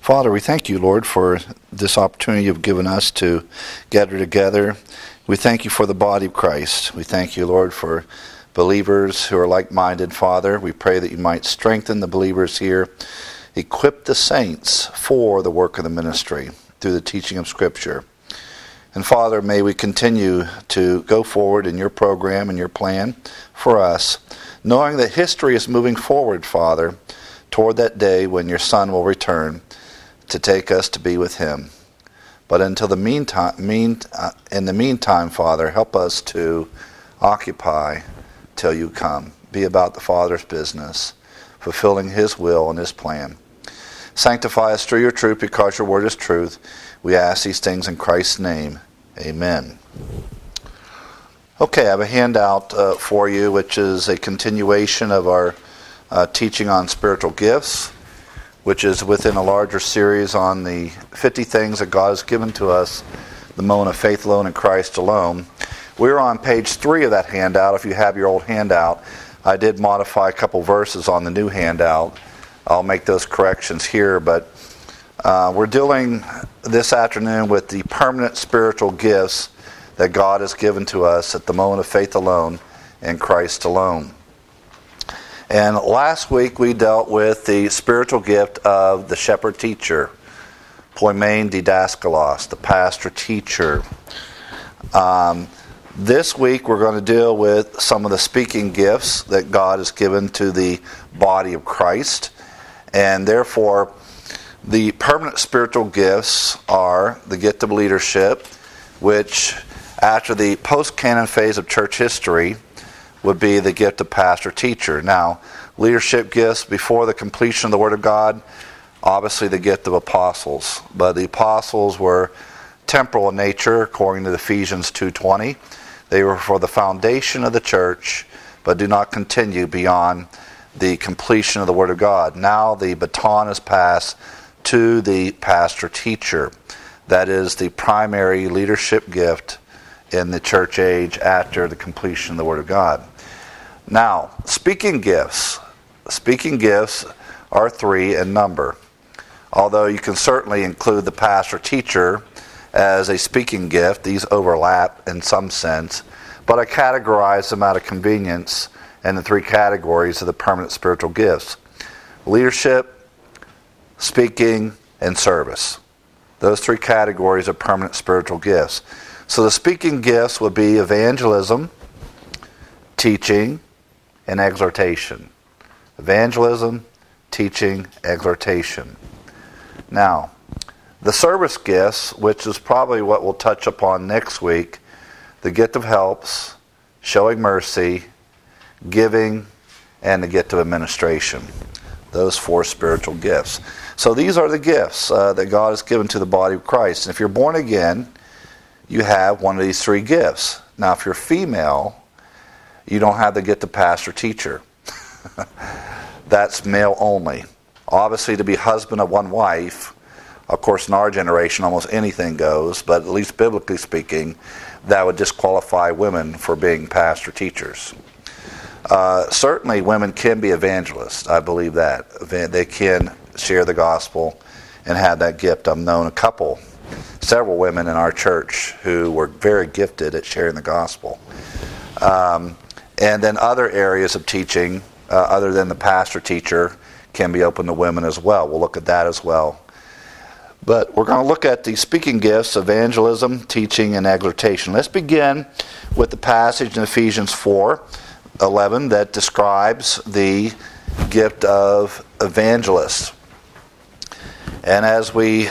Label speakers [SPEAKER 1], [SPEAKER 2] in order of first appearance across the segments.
[SPEAKER 1] Father, we thank you, Lord, for this opportunity you've given us to gather together. We thank you for the body of Christ. We thank you, Lord, for believers who are like-minded, Father. We pray that you might strengthen the believers here, equip the saints for the work of the ministry through the teaching of Scripture. And Father, may we continue to go forward in your program and your plan for us, knowing that history is moving forward, Father, toward that day when your Son will return to take us to be with him. But until the in the meantime, Father, help us to occupy till you come. Be about the Father's business, fulfilling his will and his plan. Sanctify us through your truth, because your word is truth. We ask these things in Christ's name. Amen. Okay, I have a handout for you, which is a continuation of our teaching on spiritual gifts, which is within a larger series on the 50 things that God has given to us, the moment of faith alone in Christ alone. We're on page 3 of that handout. If you have your old handout, I did modify a couple verses on the new handout. I'll make those corrections here, but we're dealing this afternoon with the permanent spiritual gifts that God has given to us at the moment of faith alone in Christ alone. And last week we dealt with the spiritual gift of the shepherd-teacher, poimen didaskalos, the pastor-teacher. This week we're going to deal with some of the speaking gifts that God has given to the body of Christ. And therefore, the permanent spiritual gifts are the gift of leadership, which after the post-canon phase of church history would be the gift of pastor-teacher. Now, leadership gifts before the completion of the Word of God, obviously the gift of apostles. But the apostles were temporal in nature, according to Ephesians 2:20. They were for the foundation of the church, but do not continue beyond the completion of the Word of God. Now the baton is passed to the pastor-teacher. That is the primary leadership gift in the church age after the completion of the Word of God. Now, speaking gifts. Speaking gifts are 3 in number. Although you can certainly include the pastor-teacher as a speaking gift. These overlap in some sense. But I categorize them out of convenience in the 3 categories of the permanent spiritual gifts: leadership, speaking, and service. Those 3 categories are permanent spiritual gifts. So the speaking gifts would be evangelism, teaching, and exhortation. Evangelism, teaching, exhortation. Now, the service gifts, which is probably what we'll touch upon next week, the gift of helps, showing mercy, giving, and the gift of administration. Those 4 spiritual gifts. So these are the gifts that God has given to the body of Christ. And if you're born again, you have one of these 3 gifts. Now, if you're female, you don't have the gift of pastor-teacher. That's male only. Obviously, to be husband of one wife, of course, in our generation, almost anything goes, but at least biblically speaking, that would disqualify women for being pastor-teachers. Certainly, women can be evangelists. I believe that. They can share the gospel and have that gift. I've known several women in our church who were very gifted at sharing the gospel. And then other areas of teaching, other than the pastor-teacher, can be open to women as well. We'll look at that as well. But we're going to look at the speaking gifts, evangelism, teaching, and exhortation. Let's begin with the passage in Ephesians 4:11 that describes the gift of evangelist. And as we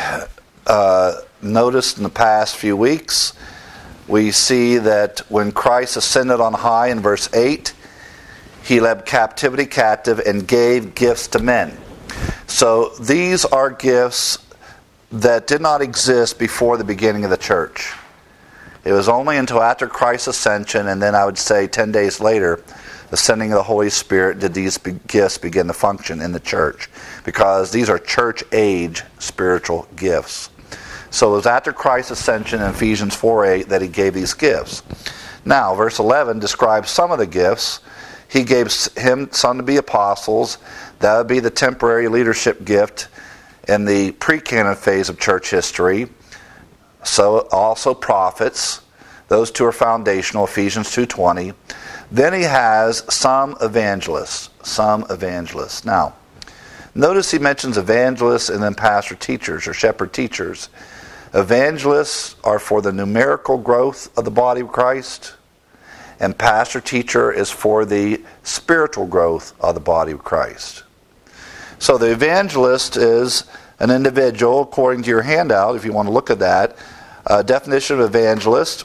[SPEAKER 1] noticed in the past few weeks, we see that when Christ ascended on high in verse 8, he led captivity captive and gave gifts to men. So these are gifts that did not exist before the beginning of the church. It was only until after Christ's ascension, and then I would say 10 days later, the sending of the Holy Spirit, did these gifts begin to function in the church. Because these are church age spiritual gifts. So it was after Christ's ascension in Ephesians 4:8 that he gave these gifts. Now, verse 11 describes some of the gifts. He gave some to be apostles. That would be the temporary leadership gift in the pre-canon phase of church history. So also prophets. Those two are foundational, Ephesians 2:20. Then he has some evangelists. Some evangelists. Now, notice he mentions evangelists and then pastor teachers or shepherd teachers. Evangelists are for the numerical growth of the body of Christ, and pastor teacher is for the spiritual growth of the body of Christ. So the evangelist is an individual, according to your handout, if you want to look at that. Definition of evangelist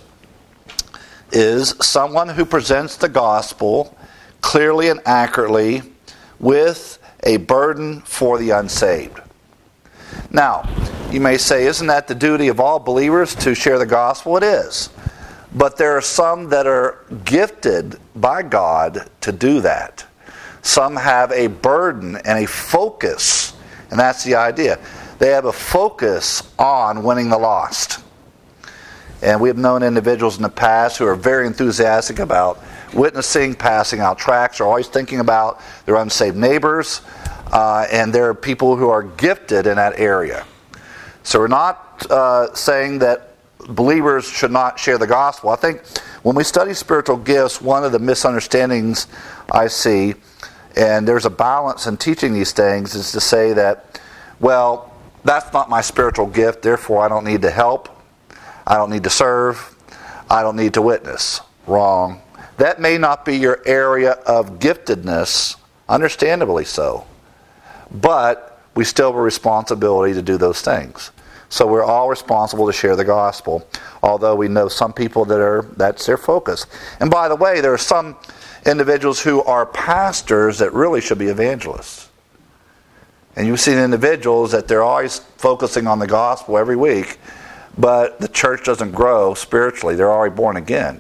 [SPEAKER 1] is someone who presents the gospel clearly and accurately with a burden for the unsaved. Now, you may say, isn't that the duty of all believers to share the gospel? It is. But there are some that are gifted by God to do that. Some have a burden and a focus, and that's the idea. They have a focus on winning the lost. And we have known individuals in the past who are very enthusiastic about witnessing, passing out tracts, are always thinking about their unsaved neighbors, and there are people who are gifted in that area. So we're not saying that believers should not share the gospel. I think when we study spiritual gifts, one of the misunderstandings I see, and there's a balance in teaching these things, is to say that, well, that's not my spiritual gift, therefore I don't need to help, I don't need to serve, I don't need to witness. Wrong. That may not be your area of giftedness, understandably so, but we still have a responsibility to do those things. So we're all responsible to share the gospel, although we know some people that's their focus. And by the way, there are some individuals who are pastors that really should be evangelists. And you've seen individuals that they're always focusing on the gospel every week, but the church doesn't grow spiritually. They're already born again.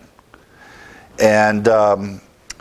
[SPEAKER 1] And and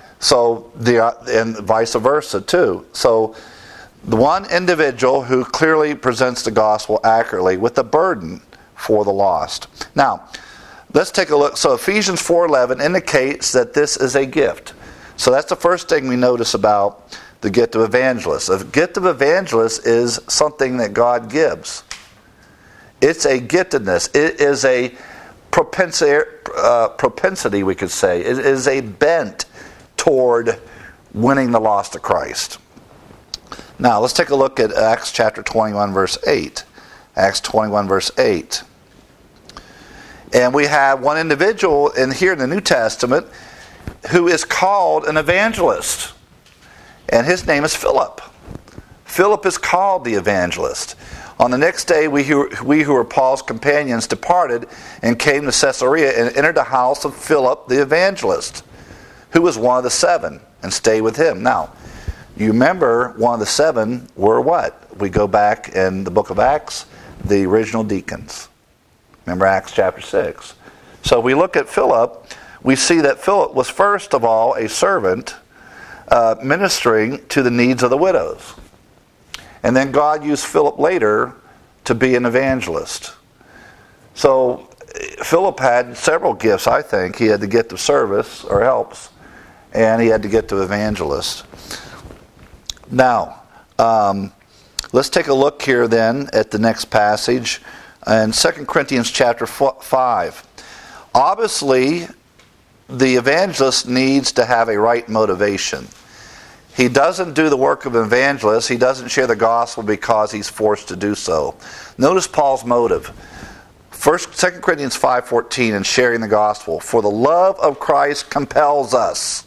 [SPEAKER 1] vice versa too. So the one individual who clearly presents the gospel accurately with a burden for the lost. Now, let's take a look. So Ephesians 4:11 indicates that this is a gift. So that's the first thing we notice about the gift of evangelist. A gift of evangelist is something that God gives. It's a giftedness. It is a propensity, we could say. It is a bent toward winning the lost to Christ. Now, let's take a look at Acts chapter 21, verse 8. Acts 21, verse 8. And we have one individual here in the New Testament who is called an evangelist. And his name is Philip. Philip is called the evangelist. On the next day, we who were Paul's companions departed and came to Caesarea and entered the house of Philip the evangelist, who was one of the 7, and stayed with him. Now, you remember one of the 7 were what? We go back in the book of Acts, the original deacons. Remember Acts chapter 6. So we look at Philip, we see that Philip was first of all a servant ministering to the needs of the widows. And then God used Philip later to be an evangelist. So Philip had several gifts, I think. He had the gift of service or helps, and he had the gift of evangelist. Now, let's take a look here then at the next passage in 2 Corinthians chapter 5. Obviously, the evangelist needs to have a right motivation. He doesn't do the work of an evangelist. He doesn't share the gospel because he's forced to do so. Notice Paul's motive. 2 Corinthians 5:14 in sharing the gospel. For the love of Christ compels us.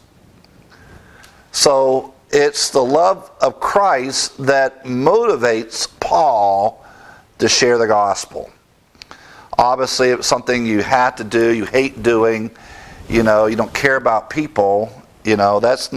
[SPEAKER 1] So it's the love of Christ that motivates Paul to share the gospel. Obviously, it's something you have to do, you hate doing, you don't care about people, that's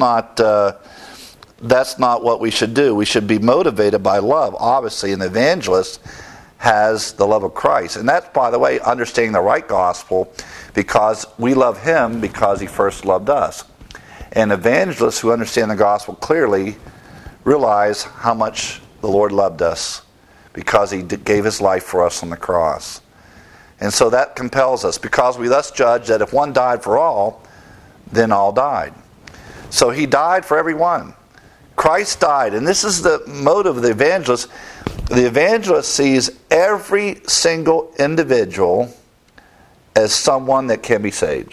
[SPEAKER 1] not what we should do. We should be motivated by love. Obviously, an evangelist has the love of Christ. And that's, by the way, understanding the right gospel, because we love him because he first loved us. And evangelists who understand the gospel clearly realize how much the Lord loved us because he gave his life for us on the cross. And so that compels us, because we thus judge that if one died for all, then all died. So he died for everyone. Christ died, and this is the motive of the evangelist. The evangelist sees every single individual as someone that can be saved.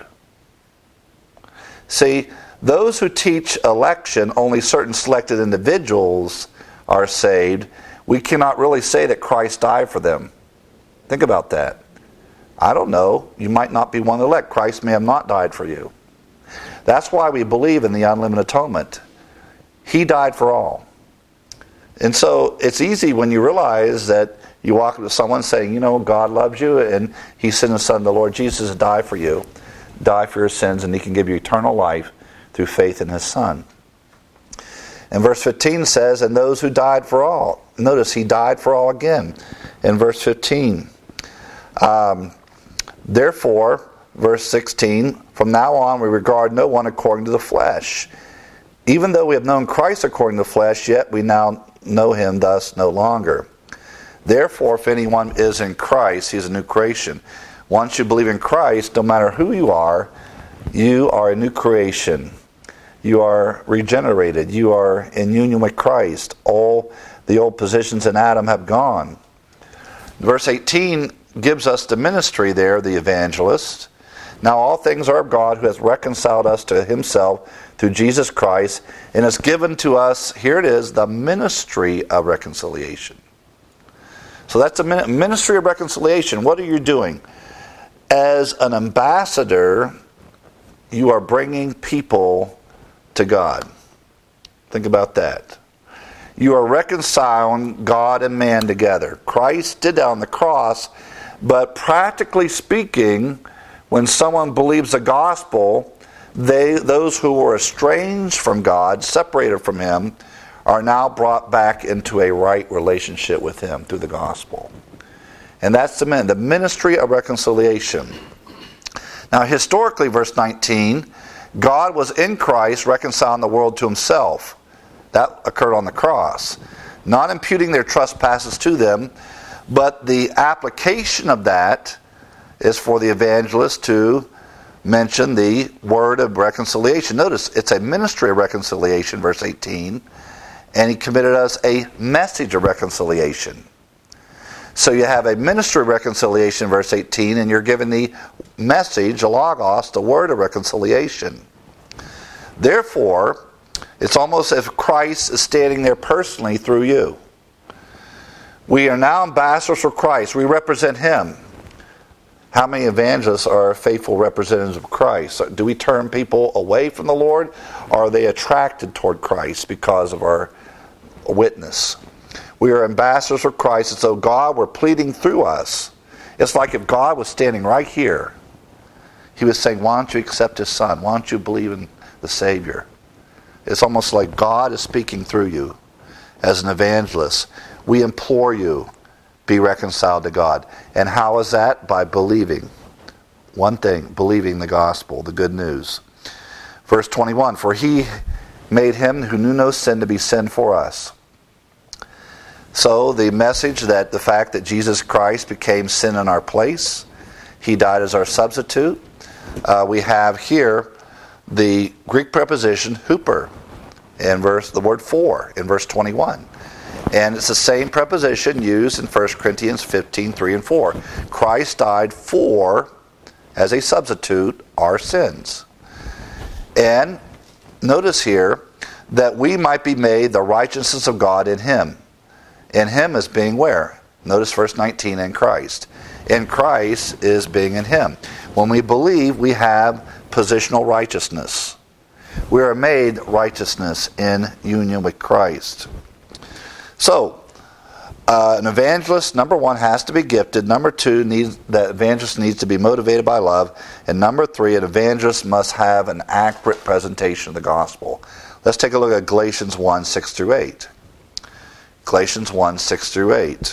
[SPEAKER 1] See, those who teach election, only certain selected individuals are saved, we cannot really say that Christ died for them. Think about that. I don't know. You might not be one of the elect. Christ may have not died for you. That's why we believe in the unlimited atonement. He died for all. And so it's easy when you realize that you walk up to someone saying, you know, God loves you and He sent His Son, the Lord Jesus, to die for you, die for your sins, and He can give you eternal life through faith in His Son. And verse 15 says, and those who died for all. Notice, He died for all again. In verse 15. Therefore, verse 16, from now on we regard no one according to the flesh. Even though we have known Christ according to the flesh, yet we now know Him thus no longer. Therefore, if anyone is in Christ, he is a new creation. Once you believe in Christ, no matter who you are a new creation. You are regenerated. You are in union with Christ. All the old positions in Adam have gone. Verse 18 gives us the ministry there, the evangelist. Now all things are of God, who has reconciled us to Himself through Jesus Christ, and has given to us, here it is, the ministry of reconciliation. So that's a ministry of reconciliation. What are you doing? As an ambassador, you are bringing people to God. Think about that. You are reconciling God and man together. Christ did that on the cross, but practically speaking, when someone believes the gospel, those who were estranged from God, separated from Him, are now brought back into a right relationship with Him through the gospel. And that's the ministry of reconciliation. Now, historically, verse 19, God was in Christ reconciling the world to Himself. That occurred on the cross. Not imputing their trespasses to them, but the application of that is for the evangelist to mention the word of reconciliation. Notice, it's a ministry of reconciliation, verse 18, and He committed us a message of reconciliation. So you have a ministry of reconciliation, verse 18, and you're given the message, the logos, the word of reconciliation. Therefore, it's almost as if Christ is standing there personally through you. We are now ambassadors for Christ. We represent Him. How many evangelists are faithful representatives of Christ? Do we turn people away from the Lord, or are they attracted toward Christ because of our witness? We are ambassadors for Christ, as though God were pleading through us. It's like if God was standing right here. He was saying, why don't you accept His Son? Why don't you believe in the Savior? It's almost like God is speaking through you as an evangelist. We implore you, be reconciled to God. And how is that? By believing. One thing, believing the gospel, the good news. Verse 21, for He made Him who knew no sin to be sin for us. So the message that the fact that Jesus Christ became sin in our place, He died as our substitute. We have here the Greek preposition huper in the word for in verse 21. And it's the same preposition used in 1 Corinthians 15, 3 and 4. Christ died for, as a substitute, our sins. And notice here that we might be made the righteousness of God in Him. In Him is being where? Notice verse 19, in Christ. In Christ is being in Him. When we believe, we have positional righteousness. We are made righteousness in union with Christ. So, an evangelist, number one, has to be gifted. Number two, the evangelist needs to be motivated by love. And number three, an evangelist must have an accurate presentation of the gospel. Let's take a look at Galatians 1, 6 through 8. Galatians 1, 6 through 8.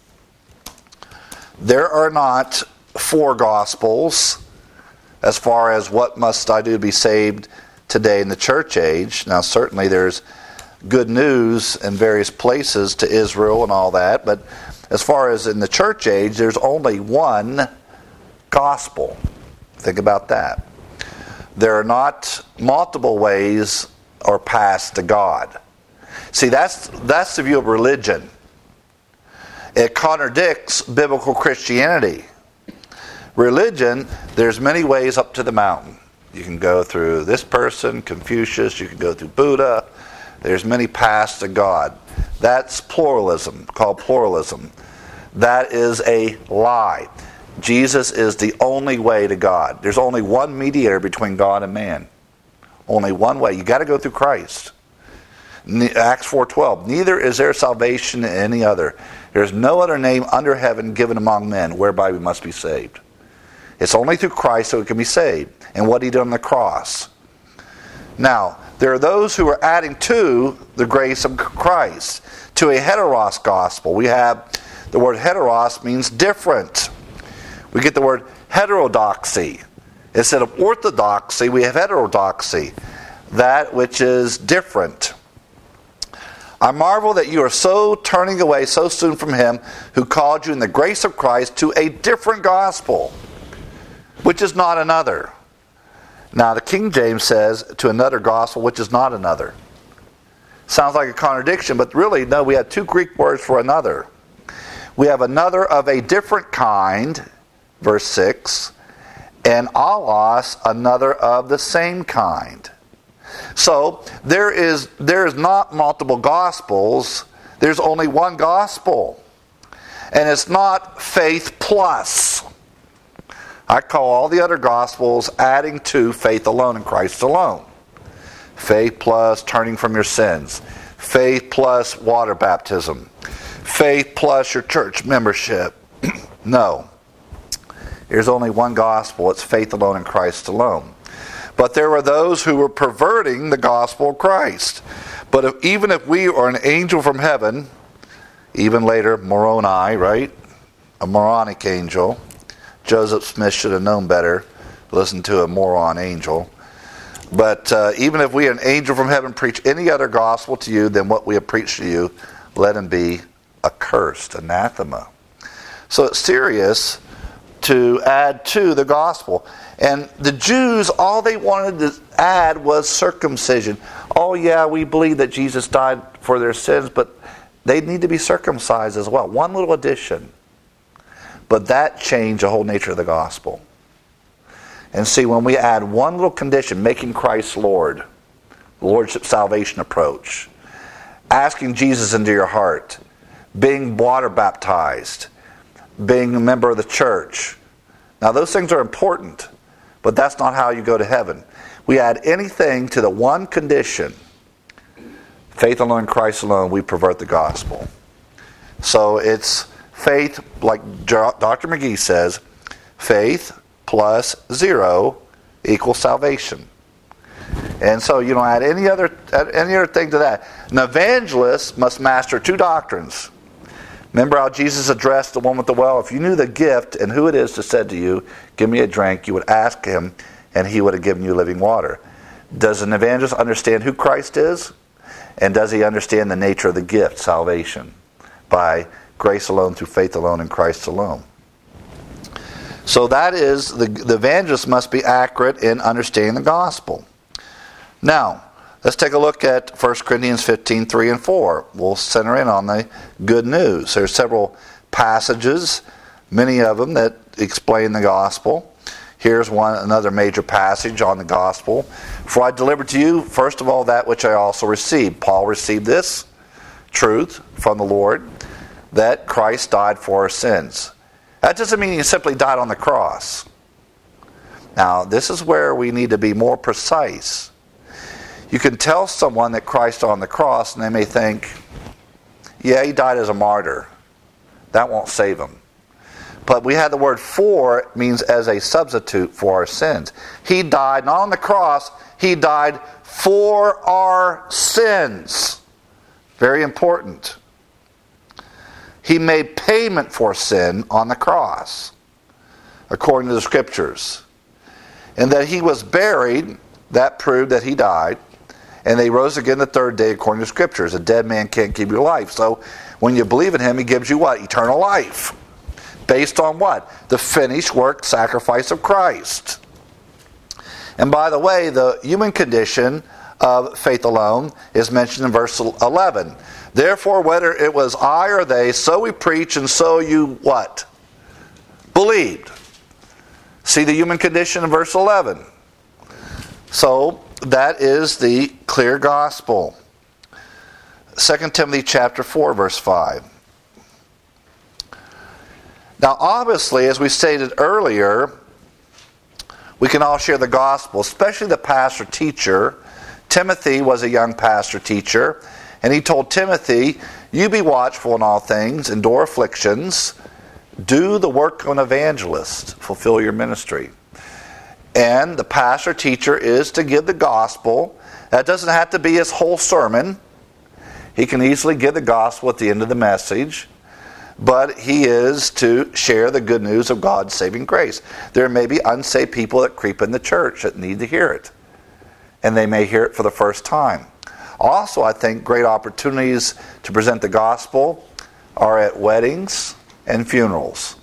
[SPEAKER 1] There are not four gospels as far as what must I do to be saved today in the church age. Now, certainly there's good news in various places to Israel and all that, but as far as in the church age, there's only one gospel. Think about that. There are not multiple ways or paths to God. See, that's the view of religion. It contradicts biblical Christianity. Religion, there's many ways up to the mountain. You can go through this person, Confucius, you can go through Buddha. There's many paths to God. That's pluralism, called pluralism. That is a lie. Jesus is the only way to God. There's only one mediator between God and man. Only one way. You got to go through Christ. Acts 4:12. Neither is there salvation in any other. There's no other name under heaven given among men whereby we must be saved. It's only through Christ that we can be saved. And what he did on the cross. Now, there are those who are adding to the grace of Christ, to a heteros gospel. We have the word heteros means different. We get the word heterodoxy. Instead of orthodoxy, we have heterodoxy, that which is different. I marvel that you are so turning away so soon from him who called you in the grace of Christ to a different gospel, which is not another. Now, the King James says to another gospel, which is not another. Sounds like a contradiction, but really, no, we have two Greek words for another. We have another of a different kind, verse 6, and allos, another of the same kind. So, there is not multiple gospels, there's only one gospel. And it's not faith plus. I call all the other gospels adding to faith alone in Christ alone. Faith plus turning from your sins. Faith plus water baptism. Faith plus your church membership. No. There's only one gospel. It's faith alone in Christ alone. But there were those who were perverting the gospel of Christ. But even if we are an angel from heaven, even later, Moroni, right? A moronic angel. Joseph Smith should have known better. Listen to a moron angel. But even if we, an angel from heaven, preach any other gospel to you than what we have preached to you, let him be accursed, anathema. So it's serious to add to the gospel. And the Jews, all they wanted to add was circumcision. Oh yeah, we believe that Jesus died for their sins, but they need to be circumcised as well. One little addition. But that changed the whole nature of the gospel. And see, when we add one little condition, making Christ Lord, Lordship salvation approach, asking Jesus into your heart, being water baptized, being a member of the church. Now those things are important, but that's not how you go to heaven. We add anything to the one condition, faith alone in Christ alone, we pervert the gospel. So it's faith, like Dr. McGee says, faith plus 0 equals salvation. And so you don't add any other thing to that. An evangelist must master two doctrines. Remember how Jesus addressed the one with the well? If you knew the gift and who it is that said to you, give me a drink, you would ask him and he would have given you living water. Does an evangelist understand who Christ is? And does he understand the nature of the gift, salvation, by grace alone, through faith alone, in Christ alone? So that is, the evangelist must be accurate in understanding the gospel. Now, let's take a look at 1 Corinthians 15, 3 and 4. We'll center in on the good news. There's several passages, many of them that explain the gospel. Here's another major passage on the gospel. For I delivered to you, first of all, that which I also received. Paul received this truth from the Lord, that Christ died for our sins. That doesn't mean he simply died on the cross. Now, this is where we need to be more precise. You can tell someone that Christ died on the cross, and they may think, yeah, he died as a martyr. That won't save him. But we have the word for, it means as a substitute for our sins. He died, not on the cross, he died for our sins. Very important. He made payment for sin on the cross, according to the Scriptures. And that he was buried, that proved that he died. And they rose again the third day, according to the Scriptures. A dead man can't give you life. So when you believe in him, he gives you what? Eternal life. Based on what? The finished work, sacrifice of Christ. And by the way, the human condition of faith alone is mentioned in verse 11. Therefore, whether it was I or they, so we preach, and so you what? Believed. See the human condition in verse 11. So, that is the clear gospel. 2 Timothy chapter 4, verse 5. Now, obviously, as we stated earlier, we can all share the gospel, especially the pastor-teacher. Timothy was a young pastor-teacher, and he told Timothy, you be watchful in all things, endure afflictions, do the work of an evangelist, fulfill your ministry. And the pastor-teacher is to give the gospel. That doesn't have to be his whole sermon. He can easily give the gospel at the end of the message. But he is to share the good news of God's saving grace. There may be unsaved people that creep in the church that need to hear it. And they may hear it for the first time. Also, I think great opportunities to present the gospel are at weddings and funerals.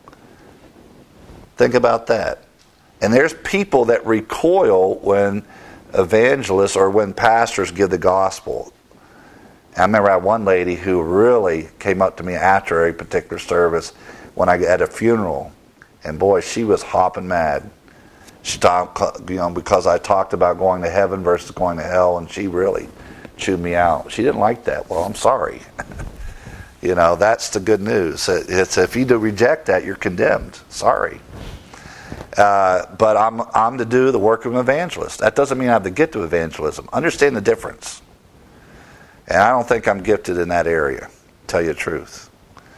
[SPEAKER 1] Think about that. And there's people that recoil when evangelists or when pastors give the gospel. I remember I had one lady who really came up to me after a particular service when I at a funeral, and boy, she was hopping mad. She talked, because I talked about going to heaven versus going to hell, and she really chewed me out. She didn't like that. Well, I'm sorry. That's the good news. It's if you do reject that, you're condemned. Sorry. But I'm to do the work of an evangelist. That doesn't mean I have to get to evangelism. Understand the difference. And I don't think I'm gifted in that area, to tell you the truth.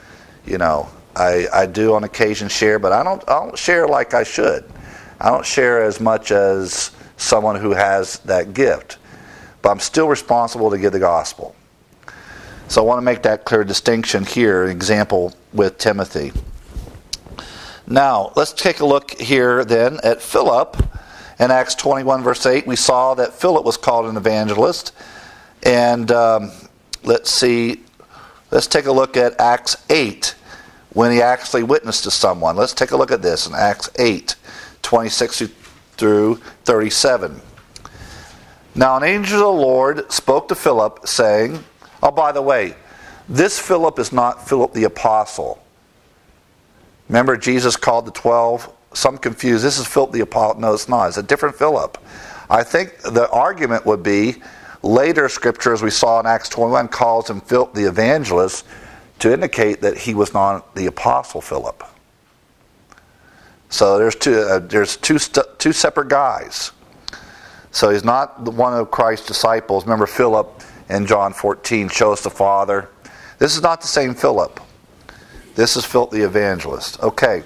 [SPEAKER 1] I do on occasion share, but I don't share like I should. I don't share as much as someone who has that gift. But I'm still responsible to give the gospel. So I want to make that clear distinction here, an example with Timothy. Now, let's take a look here then at Philip. In Acts 21, verse 8, we saw that Philip was called an evangelist. And let's take a look at Acts 8, when he actually witnessed to someone. Let's take a look at this in Acts 8, 26 through 37. Now an angel of the Lord spoke to Philip, saying, oh, by the way, this Philip is not Philip the apostle. Remember Jesus called the 12? Some confused. This is Philip the apostle. No, it's not. It's a different Philip. I think the argument would be, later scripture, as we saw in Acts 21, calls him Philip the evangelist to indicate that he was not the apostle Philip. So there's two separate guys. So he's not one of Christ's disciples. Remember Philip in John 14, show us the Father. This is not the same Philip. This is Philip the evangelist. Okay.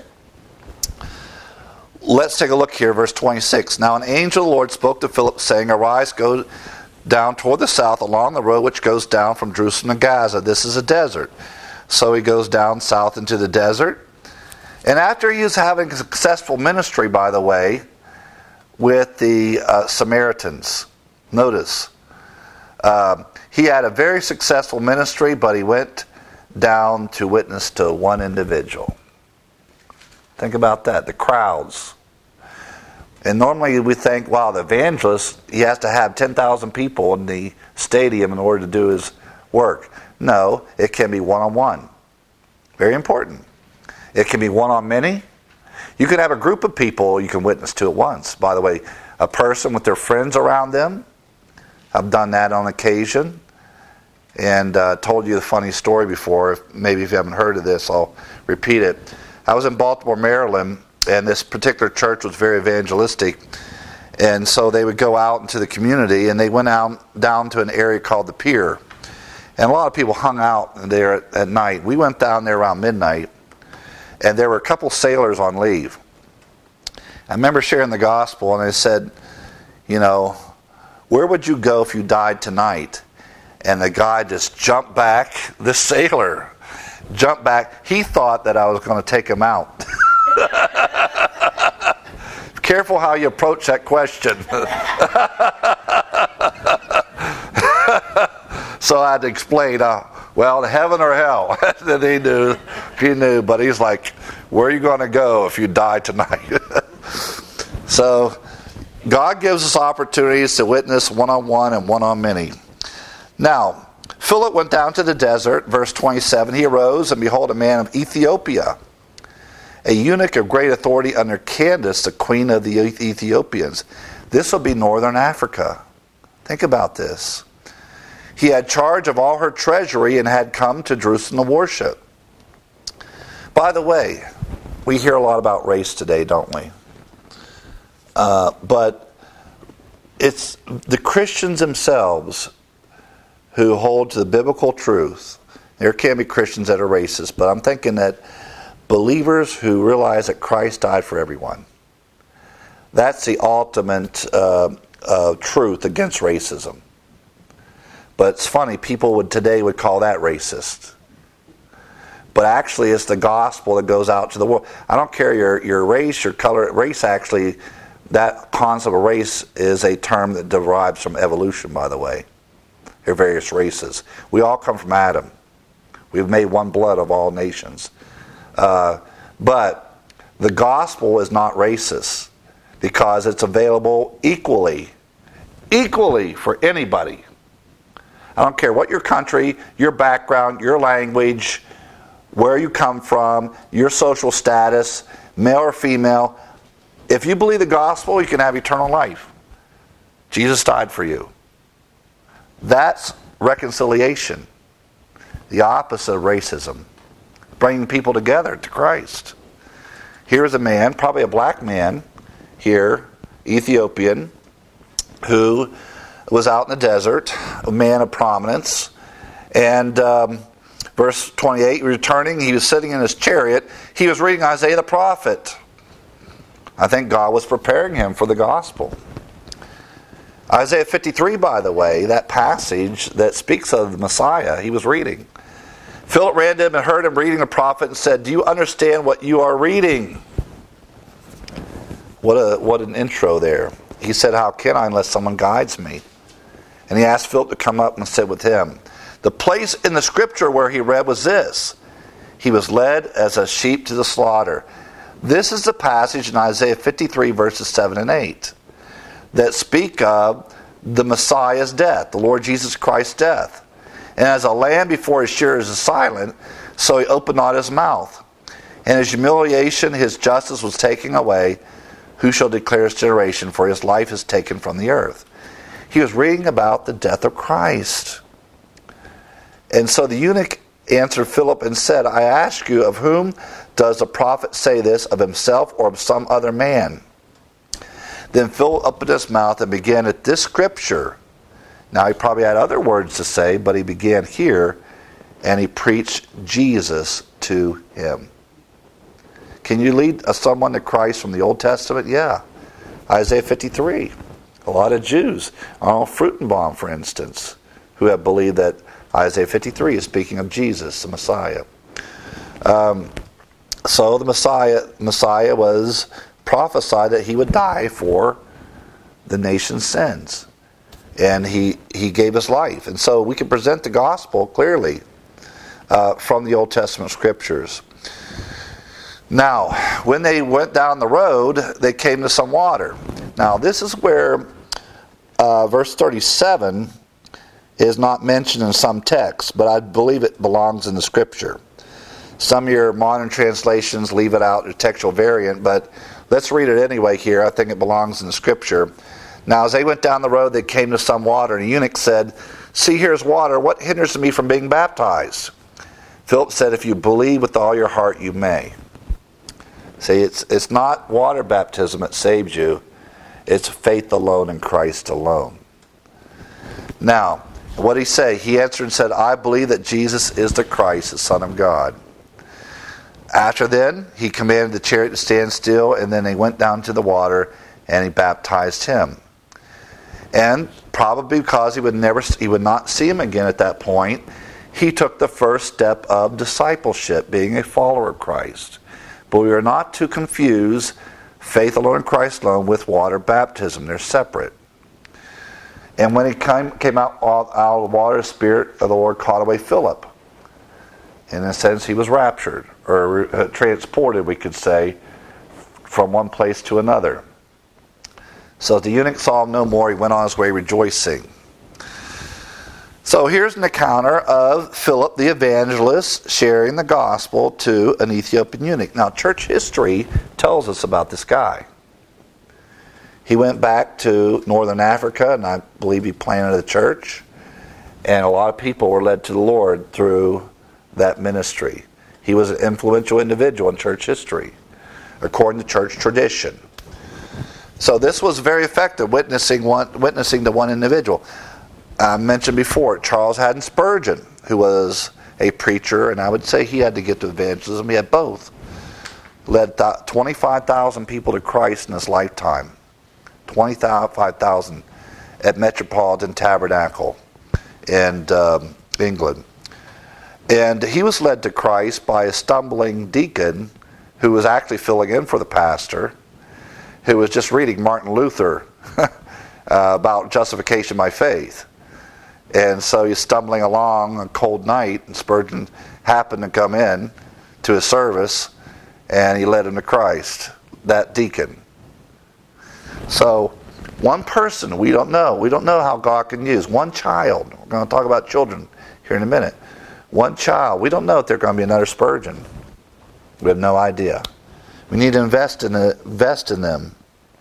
[SPEAKER 1] Let's take a look here, verse 26. Now an angel of the Lord spoke to Philip, saying, arise, go down toward the south along the road which goes down from Jerusalem to Gaza. This is a desert. So he goes down south into the desert. And after he was having a successful ministry, by the way, with the Samaritans. Notice, he had a very successful ministry, but he went down to witness to one individual. Think about that, the crowds. And normally we think, wow, the evangelist, he has to have 10,000 people in the stadium in order to do his work. No, it can be one-on-one. Very important. It can be one-on-many. You can have a group of people you can witness to at once. By the way, a person with their friends around them. I've done that on occasion. And told you the funny story before. Maybe if you haven't heard of this, I'll repeat it. I was in Baltimore, Maryland, and this particular church was very evangelistic. And so they would go out into the community, and they went out down to an area called the Pier. And a lot of people hung out there at night. We went down there around midnight, and there were a couple sailors on leave. I remember sharing the gospel, and they said, where would you go if you died tonight? And the guy just jumped back. The sailor jumped back. He thought that I was going to take him out. Careful how you approach that question. So I had to explain, well, heaven or hell. And he knew, but he's like, where are you going to go if you die tonight? So God gives us opportunities to witness one-on-one and one-on-many. Now, Philip went down to the desert, verse 27. He arose, and behold, a man of Ethiopia, a eunuch of great authority under Candace, the queen of the Ethiopians. This will be northern Africa. Think about this. He had charge of all her treasury and had come to Jerusalem to worship. By the way, we hear a lot about race today, don't we? But it's the Christians themselves who hold to the biblical truth. There can be Christians that are racist, but I'm thinking that believers who realize that Christ died for everyone, that's the ultimate truth against racism. But it's funny, people today would call that racist. But actually it's the gospel that goes out to the world. I don't care your race, your color. Race actually, that concept of race is a term that derives from evolution, by the way. There are various races. We all come from Adam. We've made one blood of all nations. But the gospel is not racist because it's available equally for anybody. I don't care what your country, your background, your language, where you come from, your social status, male or female. If you believe the gospel, you can have eternal life. Jesus died for you. That's reconciliation. The opposite of racism. Bringing people together to Christ. Here's a man, probably a black man here, Ethiopian, who was out in the desert, a man of prominence. And verse 28, returning, he was sitting in his chariot. He was reading Isaiah the prophet. I think God was preparing him for the gospel. Isaiah 53, by the way, that passage that speaks of the Messiah, he was reading. Philip ran to him and heard him reading the prophet and said, "Do you understand what you are reading?" What an intro there. He said, "How can I unless someone guides me?" And he asked Philip to come up and sit with him. The place in the scripture where he read was this: he was led as a sheep to the slaughter. This is the passage in Isaiah 53 verses 7 and 8 that speak of the Messiah's death, the Lord Jesus Christ's death. And as a lamb before his shearers is silent, so he opened not his mouth. In his humiliation his justice was taken away. Who shall declare his generation? For his life is taken from the earth. He was reading about the death of Christ. And so the eunuch answered Philip and said, "I ask you, of whom does the prophet say this, of himself or of some other man?" Then Philip opened his mouth and began at this scripture. Now he probably had other words to say, but he began here, and he preached Jesus to him. Can you lead someone to Christ from the Old Testament? Yeah. Isaiah 53. A lot of Jews. Arnold Fruchtenbaum, for instance, who have believed that Isaiah 53 is speaking of Jesus, the Messiah. So the Messiah was prophesied that he would die for the nation's sins. And he gave his life. And so we can present the gospel clearly from the Old Testament scriptures. Now, when they went down the road, they came to some water. Now, this is where verse 37 is not mentioned in some texts, but I believe it belongs in the scripture. Some of your modern translations leave it out, a textual variant, but let's read it anyway here. I think it belongs in the scripture. Now, as they went down the road, they came to some water, and the eunuch said, "See, here's water. What hinders me from being baptized?" Philip said, "If you believe with all your heart, you may." See, it's not water baptism that saves you. It's faith alone in Christ alone. Now, what did he say? He answered and said, "I believe that Jesus is the Christ, the Son of God." After then, he commanded the chariot to stand still, and then they went down to the water, and he baptized him. And probably because he would not see him again at that point, he took the first step of discipleship, being a follower of Christ. But we are not to confuse faith alone in Christ alone with water baptism. They're separate. And when he came out of the water, the Spirit of the Lord caught away Philip. In a sense, he was raptured, or transported, we could say, from one place to another. So the eunuch saw him no more. He went on his way rejoicing. So here's an encounter of Philip the evangelist sharing the gospel to an Ethiopian eunuch. Now, church history tells us about this guy. He went back to northern Africa, and I believe he planted a church. And a lot of people were led to the Lord through that ministry. He was an influential individual in church history, according to church tradition. So this was very effective, witnessing to one individual. I mentioned before, Charles Haddon Spurgeon, who was a preacher, and I would say he had to get to evangelism. He had both. Led 25,000 people to Christ in his lifetime. 25,000 at Metropolitan Tabernacle in England. And he was led to Christ by a stumbling deacon who was actually filling in for the pastor, who was just reading Martin Luther about justification by faith. And so he's stumbling along a cold night, and Spurgeon happened to come in to his service, and he led him to Christ, that deacon. So one person, we don't know. We don't know how God can use. One child. We're going to talk about children here in a minute. One child. We don't know if there's going to be another Spurgeon. We have no idea. We need to invest in them.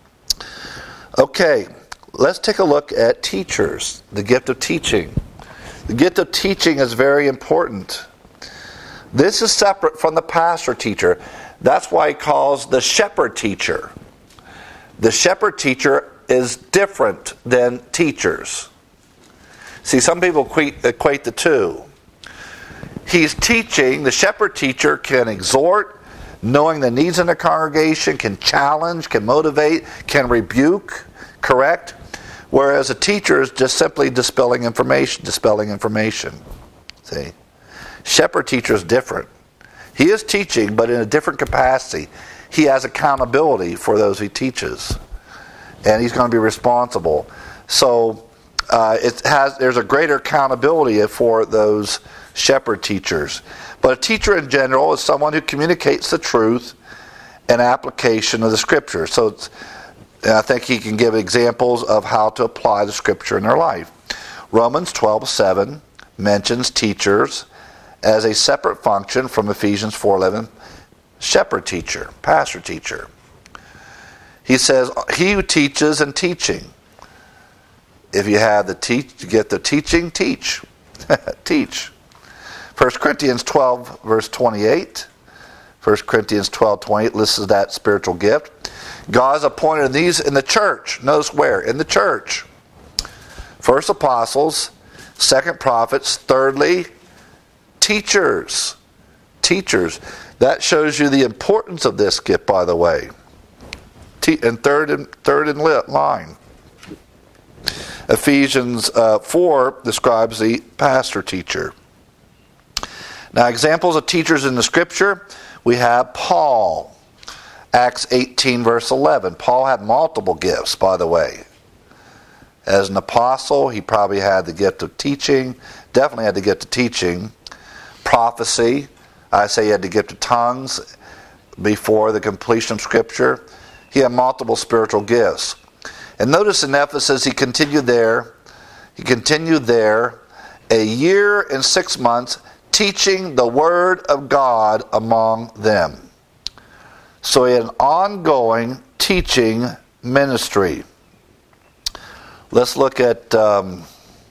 [SPEAKER 1] Okay. Let's take a look at teachers, the gift of teaching. The gift of teaching is very important. This is separate from the pastor teacher. That's why he calls the shepherd teacher. The shepherd teacher is different than teachers. See, some people equate the two. He's teaching. The shepherd teacher can exhort, knowing the needs in the congregation, can challenge, can motivate, can rebuke, correct? Whereas a teacher is just simply dispelling information. See? Shepherd teacher is different. He is teaching, but in a different capacity. He has accountability for those he teaches. And he's going to be responsible. So there's a greater accountability for those shepherd teachers. But a teacher in general is someone who communicates the truth and application of the Scripture. So and I think he can give examples of how to apply the Scripture in their life. Romans 12:7 mentions teachers as a separate function from Ephesians 4:11, shepherd teacher, pastor teacher. He says, he who teaches and teaching. If you have you get the teaching, teach. Teach. 1 Corinthians 12, verse 28. 1 Corinthians 12:28 lists that spiritual gift. God has appointed these in the church. Notice where? In the church. First apostles, second prophets, thirdly, teachers. Teachers. That shows you the importance of this gift, by the way. And third in line. Ephesians 4 describes the pastor teacher. Now, examples of teachers in the Scripture, we have Paul. Acts 18, verse 11. Paul had multiple gifts, by the way. As an apostle, he probably had the gift of teaching. Definitely had the gift of teaching. Prophecy. I say he had the gift of tongues before the completion of Scripture. He had multiple spiritual gifts. And notice in Ephesus, he continued there a year and 6 months, teaching the Word of God among them. So he had an ongoing teaching ministry. Let's look at 2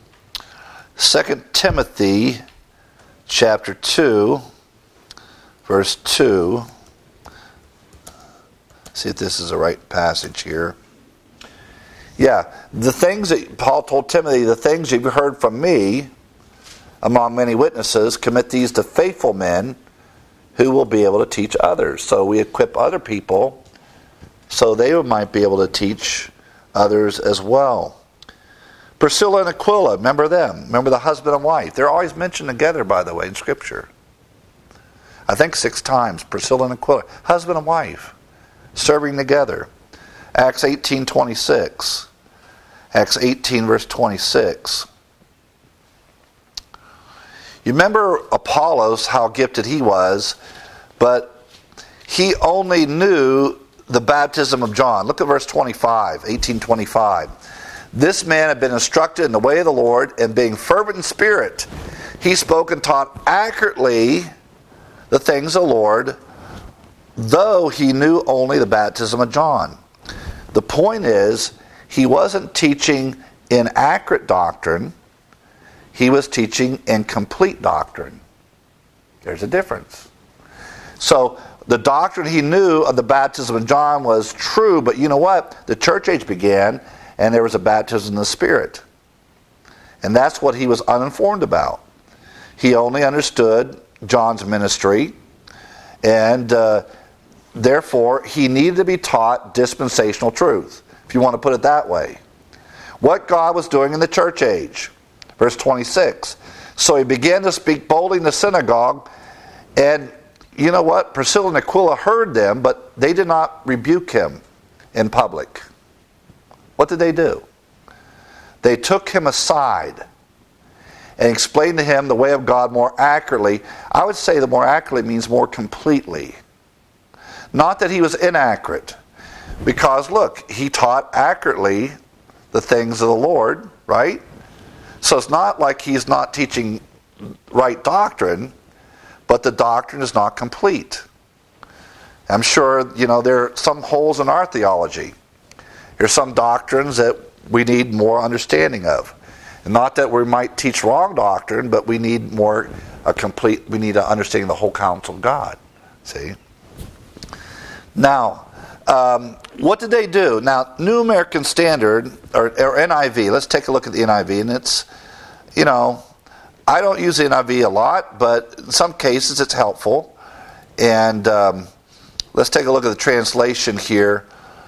[SPEAKER 1] Timothy chapter 2, verse 2. See if this is the right passage here. Yeah, the things that Paul told Timothy, the things you've heard from me among many witnesses, commit these to faithful men who will be able to teach others. So we equip other people so they might be able to teach others as well. Priscilla and Aquila, remember them? Remember the husband and wife? They're always mentioned together, by the way, in Scripture. I think 6 times, Priscilla and Aquila, husband and wife, serving together. Acts 18:26. Acts 18, verse 26. You remember Apollos, how gifted he was, but he only knew the baptism of John. Look at verse 25, 18:25. This man had been instructed in the way of the Lord, and being fervent in spirit, he spoke and taught accurately the things of the Lord, though he knew only the baptism of John. The point is, he wasn't teaching inaccurate doctrine, he was teaching incomplete doctrine. There's a difference. So, the doctrine he knew of the baptism of John was true, but you know what? The church age began, and there was a baptism in the Spirit. And that's what he was uninformed about. He only understood John's ministry, and therefore he needed to be taught dispensational truth, if you want to put it that way. What God was doing in the church age. Verse 26. So he began to speak boldly in the synagogue, and you know what? Priscilla and Aquila heard them, but they did not rebuke him in public. What did they do? They took him aside and explained to him the way of God more accurately. I would say the more accurately means more completely. Not that he was inaccurate. Because look, he taught accurately the things of the Lord, right? So it's not like he's not teaching right doctrine, but the doctrine is not complete. I'm sure, there are some holes in our theology. There's some doctrines that we need more understanding of. And not that we might teach wrong doctrine, but we need we need to understand the whole counsel of God. See? Now, what did they do? Now, New American Standard, or NIV, let's take a look at the NIV, and it's, I don't use the NIV a lot, but in some cases it's helpful. And let's take a look at the translation here,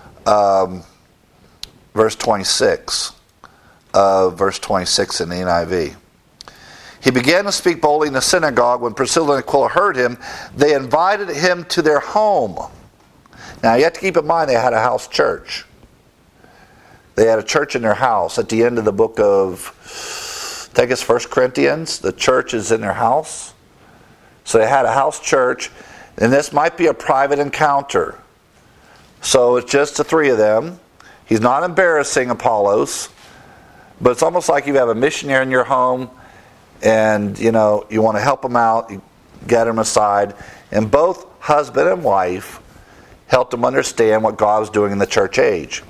[SPEAKER 1] verse 26 verse 26 in the NIV. He began to speak boldly in the synagogue. When Priscilla and Aquila heard him, they invited him to their home. Now you have to keep in mind they had a house church. They had a church in their house. At the end of the book of, I think it's 1 Corinthians, the church is in their house. So they had a house church, and this might be a private encounter. So it's just the three of them. He's not embarrassing Apollos, but it's almost like you have a missionary in your home, and you want to help him out, you get him aside, and both husband and wife helped him understand what God was doing in the church age.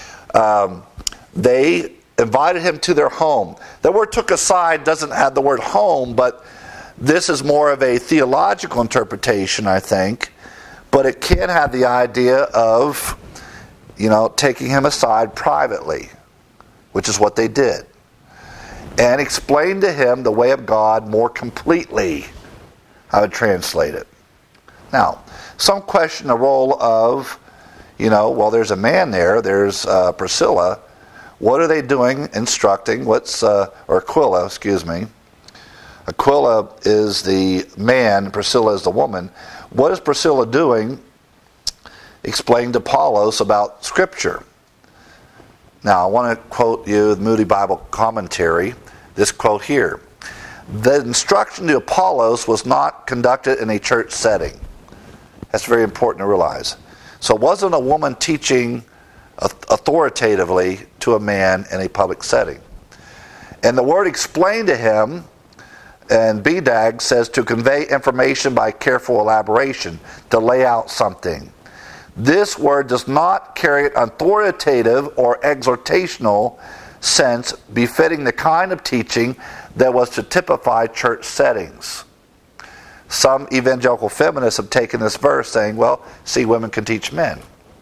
[SPEAKER 1] They invited him to their home. The word took aside doesn't have the word home, but this is more of a theological interpretation, I think. But it can have the idea of, taking him aside privately, which is what they did. And explained to him the way of God more completely. I would translate it. Now, some question the role of, there's a man there, there's Priscilla. What are they doing, instructing? Or Aquila, excuse me. Aquila is the man, Priscilla is the woman. What is Priscilla doing? Explain to Apollos about Scripture. Now, I want to quote you the Moody Bible Commentary, this quote here. The instruction to Apollos was not conducted in a church setting. That's very important to realize. So it wasn't a woman teaching authoritatively to a man in a public setting. And the word explained to him, and BDAG says to convey information by careful elaboration, to lay out something. This word does not carry an authoritative or exhortational sense befitting the kind of teaching that was to typify church settings. Some evangelical feminists have taken this verse saying, women can teach men.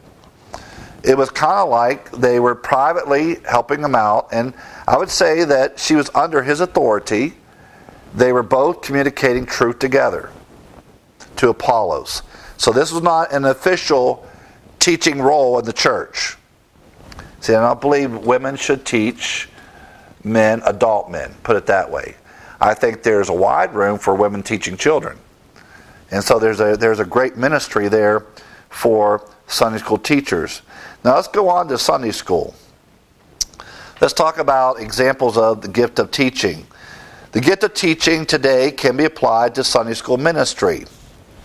[SPEAKER 1] It was kind of like they were privately helping him out, and I would say that she was under his authority. They were both communicating truth together to Apollos. So this was not an official teaching role in the church. See, I don't believe women should teach men, adult men, put it that way. I think there's a wide room for women teaching children. And so there's a great ministry there for Sunday school teachers. Now let's go on to Sunday school. Let's talk about examples of the gift of teaching. The gift of teaching today can be applied to Sunday school ministry.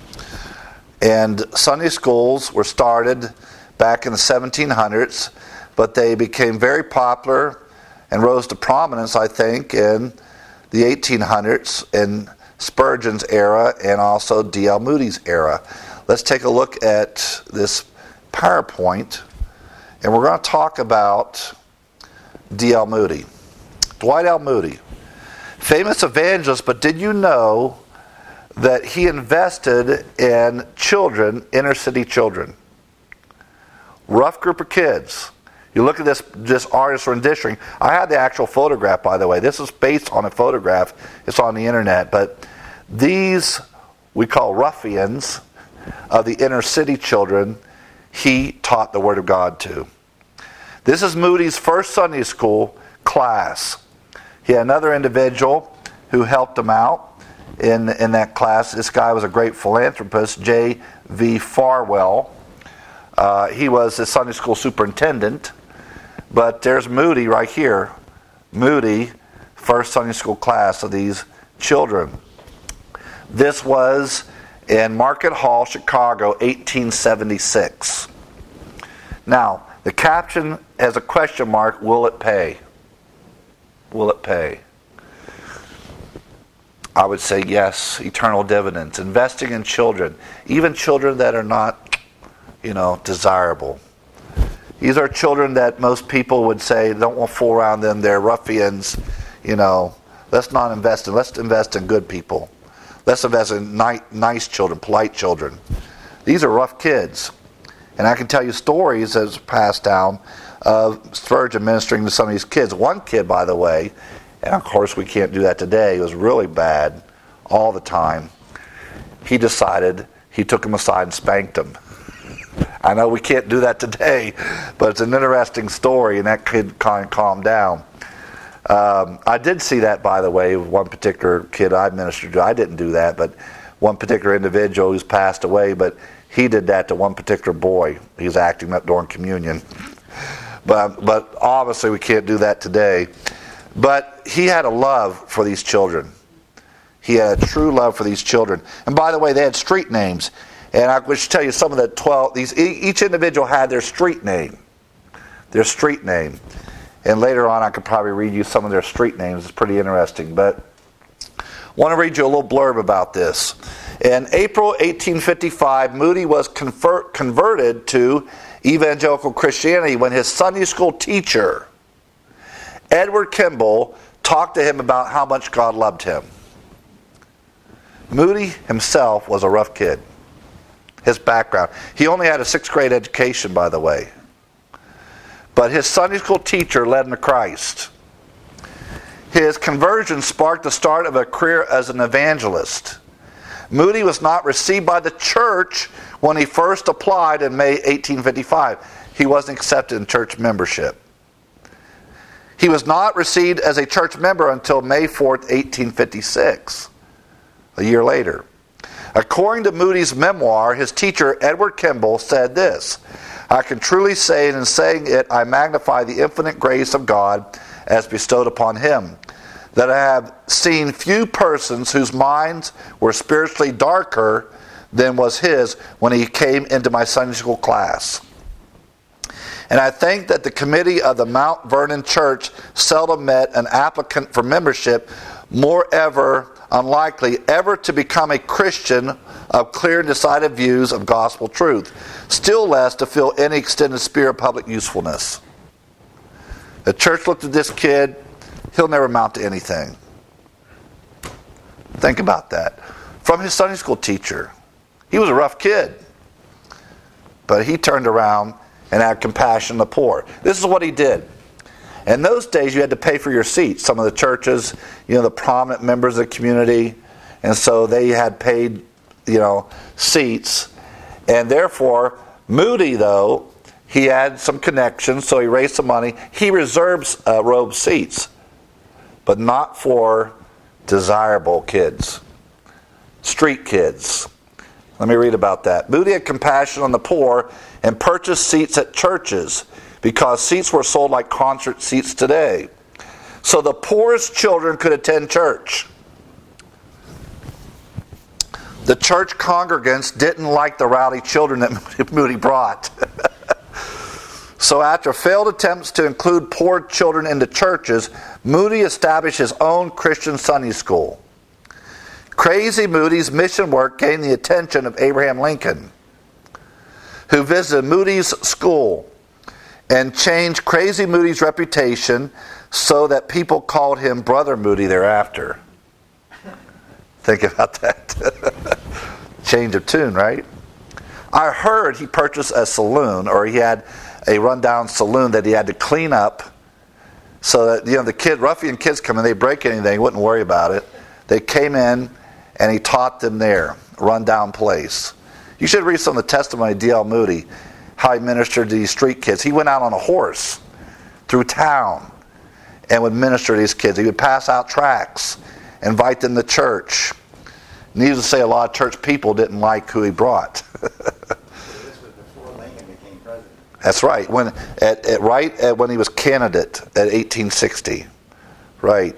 [SPEAKER 1] And Sunday schools were started back in the 1700s but they became very popular and rose to prominence, I think, in the 1800s in Spurgeon's era and also D.L. Moody's era. Let's take a look at this PowerPoint, and we're going to talk about D.L. Moody. Dwight L. Moody, famous evangelist, but did you know that he invested in children, inner city children? Rough group of kids. You look at this artist rendition. I had the actual photograph, by the way. This is based on a photograph. It's on the internet. But these, we call ruffians, of the inner city children, he taught the Word of God to. This is Moody's first Sunday school class. He had another individual who helped him out in that class. This guy was a great philanthropist, J.V. Farwell. He was the Sunday school superintendent. But there's Moody right here. Moody, first Sunday school class of these children. This was in Market Hall, Chicago, 1876. Now, the caption has a question mark, will it pay? Will it pay? I would say yes, eternal dividends. Investing in children, even children that are not, desirable. These are children that most people would say, don't want to fool around them, they're ruffians, let's not invest in, let's invest in good people. Let's invest in nice children, polite children. These are rough kids. And I can tell you stories as passed down of Spurgeon ministering to some of these kids. One kid, by the way, and of course we can't do that today, it was really bad all the time. He decided, he took him aside and spanked him. I know we can't do that today, but it's an interesting story, and that kid kind of calmed down. I did see that, by the way, with one particular kid I ministered to. I didn't do that, but one particular individual who's passed away, but he did that to one particular boy. He was acting up during communion. But obviously we can't do that today. But he had a love for these children. He had a true love for these children. And by the way, they had street names. And I should tell you some of the 12, each individual had their street name. Their street name. And later on I could probably read you some of their street names. It's pretty interesting. But I want to read you a little blurb about this. In April 1855, Moody was converted to evangelical Christianity when his Sunday school teacher, Edward Kimball, talked to him about how much God loved him. Moody himself was a rough kid. His background. He only had a 6th grade education, by the way. But his Sunday school teacher led him to Christ. His conversion sparked the start of a career as an evangelist. Moody was not received by the church when he first applied in May 1855. He wasn't accepted in church membership. He was not received as a church member until May 4th, 1856, a year later. According to Moody's memoir, his teacher, Edward Kimball, said this, "I can truly say, and in saying it, I magnify the infinite grace of God as bestowed upon him, that I have seen few persons whose minds were spiritually darker than was his when he came into my Sunday school class. And I think that the committee of the Mount Vernon Church seldom met an applicant for membership more ever unlikely ever to become a Christian of clear and decided views of gospel truth, still less to feel any extended spirit of public usefulness." The church looked at this kid, he'll never amount to anything. Think about that. From his Sunday school teacher. He was a rough kid. But he turned around and had compassion on the poor. This is what he did. In those days, you had to pay for your seats. Some of the churches, the prominent members of the community, and so they had paid, seats. And therefore, Moody, though, he had some connections, so he raised some money. He reserves robe seats, but not for desirable kids, street kids. Let me read about that. Moody had compassion on the poor and purchased seats at churches because seats were sold like concert seats today. So the poorest children could attend church. The church congregants didn't like the rowdy children that Moody brought. So after failed attempts to include poor children into churches, Moody established his own Christian Sunday school. Crazy Moody's mission work gained the attention of Abraham Lincoln, who visited Moody's school and changed Crazy Moody's reputation so that people called him Brother Moody thereafter. Think about that. Change of tune, right? I heard he purchased a saloon, or he had a rundown saloon that he had to clean up so that, the ruffian kids come in, they break anything, he wouldn't worry about it. They came in and he taught them there, rundown place. You should read some of the testimony of D.L. Moody, how he ministered to these street kids. He went out on a horse through town and would minister to these kids. He would pass out tracts, invite them to church. Needless to say, a lot of church people didn't like who he brought.
[SPEAKER 2] This was before Lincoln became president.
[SPEAKER 1] That's right. When he was candidate at 1860. Right.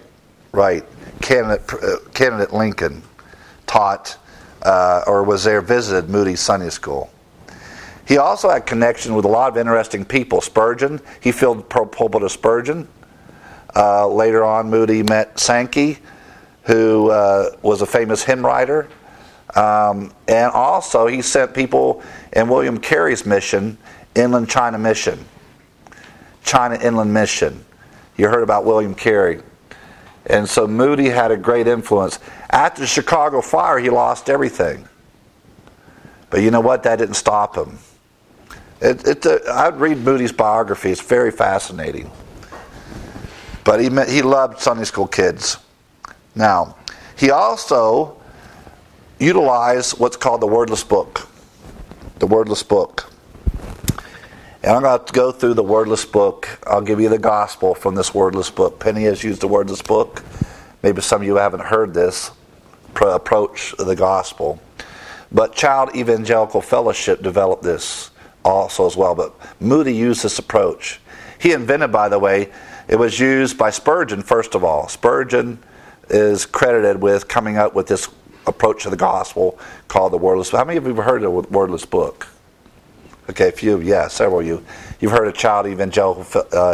[SPEAKER 1] Candidate Lincoln taught or was there, visited Moody's Sunday School. He also had connection with a lot of interesting people. Spurgeon, he filled the pulpit of Spurgeon. Later on, Moody met Sankey, who was a famous hymn writer. And also, he sent people in William Carey's mission, Inland China Mission. China Inland Mission. You heard about William Carey. And so Moody had a great influence. After the Chicago fire, he lost everything. But you know what? That didn't stop him. I'd read Moody's biography. It's very fascinating. But he loved Sunday school kids. Now, he also utilized what's called the Wordless Book. The Wordless Book. And I'm going to go through the Wordless Book. I'll give you the gospel from this Wordless Book. Penny has used the Wordless Book. Maybe some of you haven't heard this approach of the gospel. But Child Evangelical Fellowship developed this also as well. But Moody used this approach. He invented, by the way, it was used by Spurgeon, first of all. Spurgeon is credited with coming up with this approach to the gospel called the Wordless Book. How many of you have heard of the Wordless Book? Okay, a few, yeah, several of you. You've heard of Child Evangelical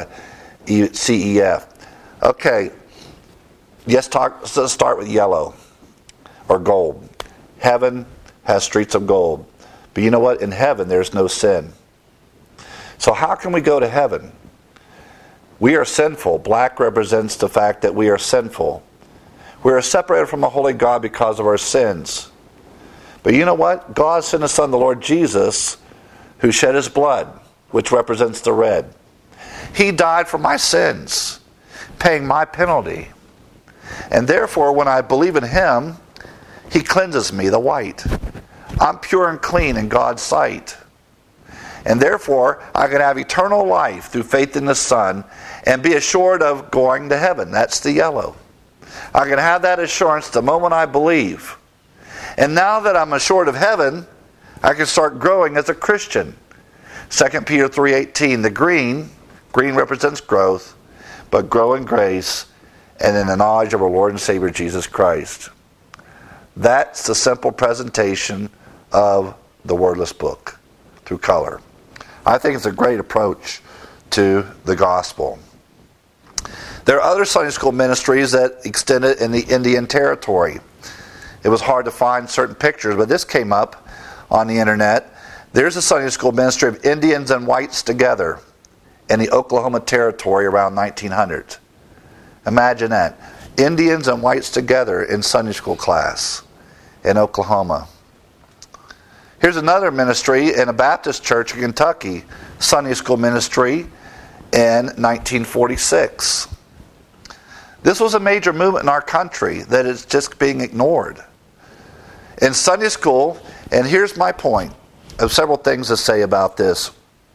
[SPEAKER 1] CEF. Okay, let's start with yellow or gold. Heaven has streets of gold. But you know what? In heaven, there's no sin. So how can we go to heaven? We are sinful. Black represents the fact that we are sinful. We are separated from a holy God because of our sins. But you know what? God sent His Son, the Lord Jesus, who shed His blood, which represents the red. He died for my sins, paying my penalty. And therefore, when I believe in Him, He cleanses me, the white. I'm pure and clean in God's sight. And therefore, I can have eternal life through faith in the Son and be assured of going to heaven. That's the yellow. I can have that assurance the moment I believe. And now that I'm assured of heaven, I can start growing as a Christian. 2 Peter 3:18, the green represents growth, but grow in grace and in the knowledge of our Lord and Savior Jesus Christ. That's the simple presentation of the Wordless Book through color. I think it's a great approach to the gospel. There are other Sunday school ministries that extended in the Indian Territory. It was hard to find certain pictures, but this came up on the internet. There's a Sunday school ministry of Indians and whites together in the Oklahoma Territory around 1900. Imagine that. Indians and whites together in Sunday school class in Oklahoma. Here's another ministry in a Baptist church in Kentucky, Sunday school ministry in 1946. This was a major movement in our country that is just being ignored. In Sunday school, and here's my point. I have several things to say about this.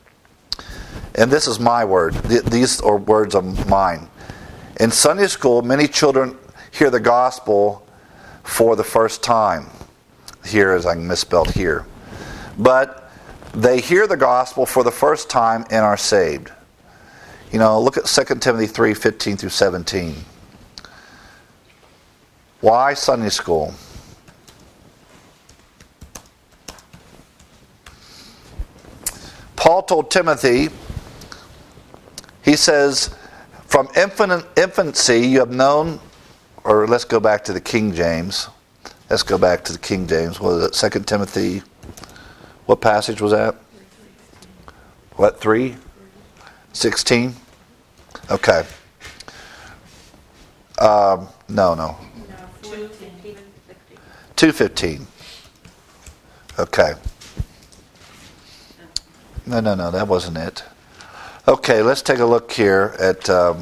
[SPEAKER 1] And this is my word. These are words of mine. In Sunday school, many children hear the gospel for the first time. Here, as I misspelled here. But they hear the gospel for the first time and are saved. You know, look at 2 Timothy 3:15 through 17. Why Sunday school? Paul told Timothy He says, from infancy you have known, or let's go back to the King James. Let's go back to the King James. What is it? 2 Timothy. What passage was that? What, 3:16? Okay. No. 2:15. Okay. No, that wasn't it. Okay, let's take a look here at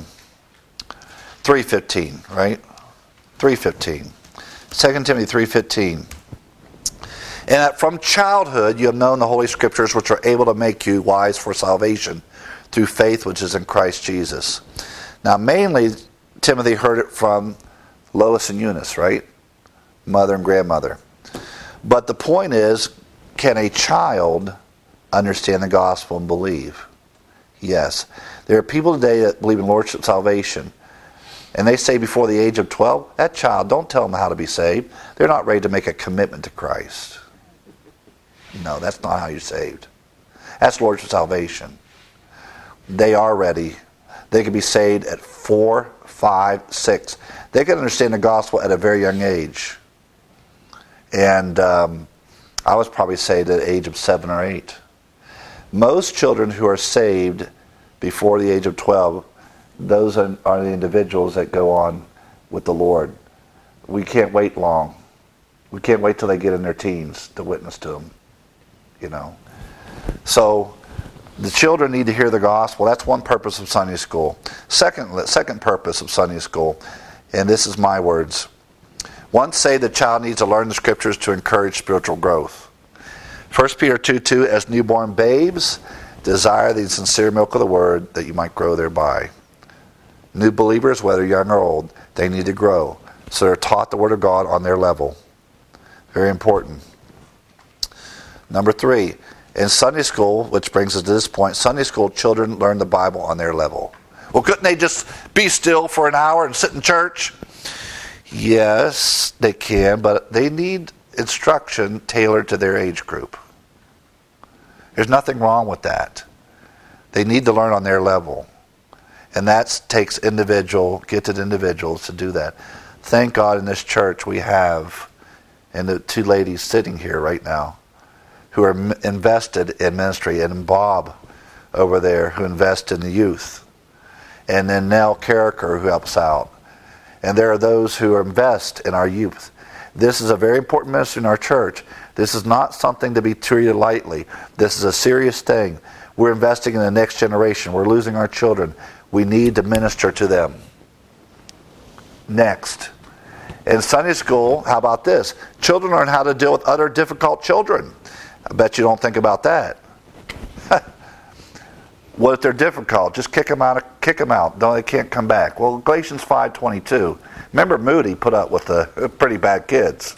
[SPEAKER 1] 3:15, right? 3:15. 2 Timothy 3:15. And that from childhood you have known the Holy Scriptures, which are able to make you wise for salvation through faith which is in Christ Jesus. Now, mainly, Timothy heard it from Lois and Eunice, right? Mother and grandmother. But the point is, can a child understand the gospel and believe? Yes. There are people today that believe in Lordship salvation, and they say before the age of 12, that child, don't tell them how to be saved. They're not ready to make a commitment to Christ. No, that's not how you're saved. That's Lordship salvation. They are ready. They can be saved at 4, 5, 6. They can understand the gospel at a very young age. And I was probably saved at the age of 7 or 8. Most children who are saved before the age of 12, those are the individuals that go on with the Lord. We can't wait long. We can't wait till they get in their teens to witness to them. So the children need to hear the gospel. That's one purpose of Sunday school. Second purpose of Sunday school, and this is my words. Once saved, the child needs to learn the Scriptures to encourage spiritual growth. 1 Peter 2:2, as newborn babes, desire the sincere milk of the Word, that you might grow thereby. New believers, whether young or old, they need to grow. So they're taught the Word of God on their level. Very important. Number 3, in Sunday school, which brings us to this point, Sunday school children learn the Bible on their level. Well, couldn't they just be still for an hour and sit in church? Yes, they can, but they need instruction tailored to their age group. There's nothing wrong with that. They need to learn on their level. And that takes gifted individuals to do that. Thank God in this church we have, and the 2 ladies sitting here right now, who are invested in ministry, and Bob over there who invests in the youth, and then Nell Carricker who helps out. And there are those who invest in our youth. This is a very important ministry in our church. This is not something to be treated lightly. This is a serious thing. We're investing in the next generation. We're losing our children. We need to minister to them. Next. In Sunday school, how about this? Children learn how to deal with other difficult children. I bet you don't think about that. What if they're difficult? Just kick them out. No, they can't come back. Well, Galatians 5:22. Remember, Moody put up with the pretty bad kids.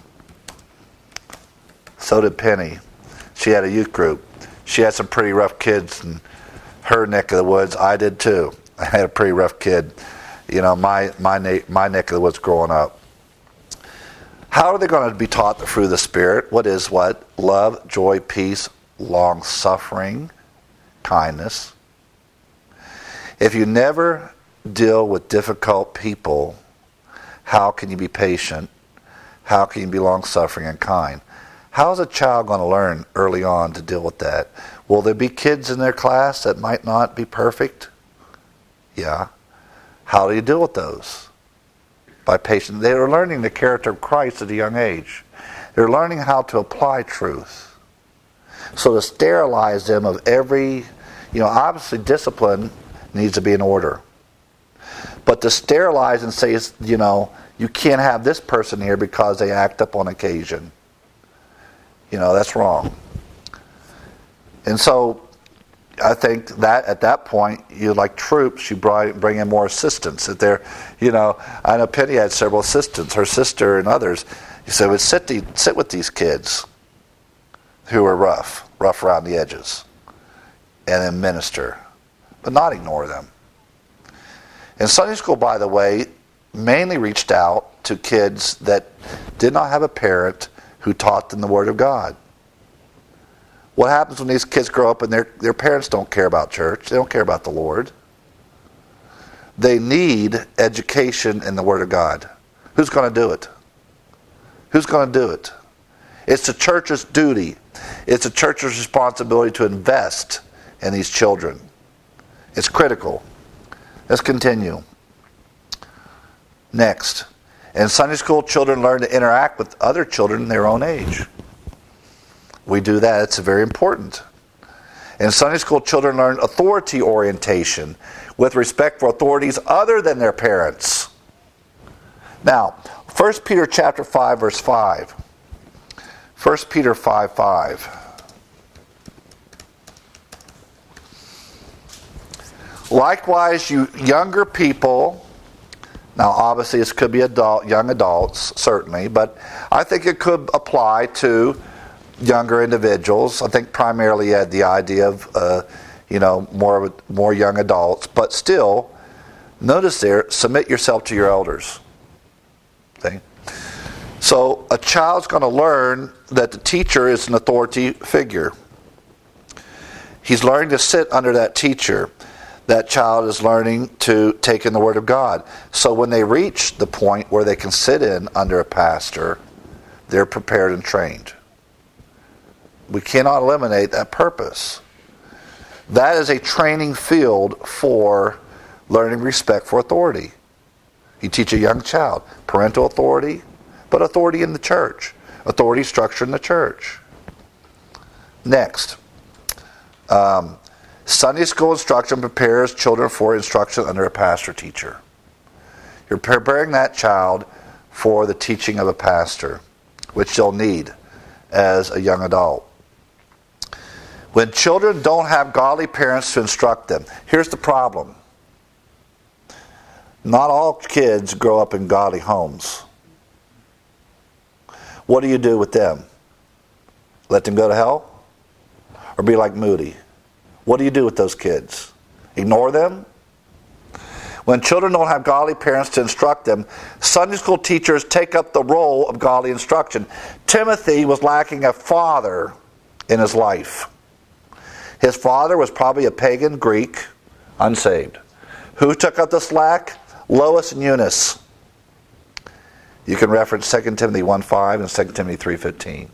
[SPEAKER 1] So did Penny. She had a youth group. She had some pretty rough kids in her neck of the woods. I did too. I had a pretty rough kid. My neck of the woods growing up. How are they going to be taught the fruit of the Spirit? What is what? Love, joy, peace, long-suffering, kindness. If you never deal with difficult people, how can you be patient? How can you be long-suffering and kind? How is a child going to learn early on to deal with that? Will there be kids in their class that might not be perfect? Yeah. How do you deal with those? By patience. They are learning the character of Christ at a young age. They're learning how to apply truth. So to sterilize them of every, obviously discipline needs to be in order. But to sterilize and say, you can't have this person here because they act up on occasion. That's wrong. And so I think that at that point, you like troops, you bring in more assistants. That they're, I know Penny had several assistants, her sister and others. So would sit with these kids who are rough around the edges, and then minister, but not ignore them. And Sunday school, by the way, mainly reached out to kids that did not have a parent who taught them the Word of God. What happens when these kids grow up and their parents don't care about church? They don't care about the Lord. they need education in the Word of God. Who's going to do it? Who's going to do it? It's the church's duty. It's the church's responsibility to invest in these children. It's critical. Let's continue. Next. In Sunday school, children learn to interact with other children their own age. We do that. It's very important. In Sunday school, children learn authority orientation with respect for authorities other than their parents. Now, 1 Peter chapter 5, verse 5. 1 Peter 5:5. Likewise, you younger people, now obviously this could be young adults, certainly, but I think it could apply to younger individuals. I think primarily you had the idea of, more young adults, but still, notice there, submit yourself to your elders. Okay? So a child's going to learn that the teacher is an authority figure. He's learning to sit under that teacher. That child is learning to take in the Word of God. So when they reach the point where they can sit in under a pastor, they're prepared and trained. We cannot eliminate that purpose. That is a training field for learning respect for authority. You teach a young child parental authority, but authority in the church, authority structure in the church. Next, Sunday school instruction prepares children for instruction under a pastor teacher. You're preparing that child for the teaching of a pastor, which they'll need as a young adult. When children don't have godly parents to instruct them, here's the problem. Not all kids grow up in godly homes. What do you do with them? Let them go to hell? Or be like Moody? What do you do with those kids? Ignore them? When children don't have godly parents to instruct them, Sunday school teachers take up the role of godly instruction. Timothy was lacking a father in his life. His father was probably a pagan Greek, unsaved. Who took up the slack? Lois and Eunice. You can reference 2 Timothy 1:5 and 2 Timothy 3:15.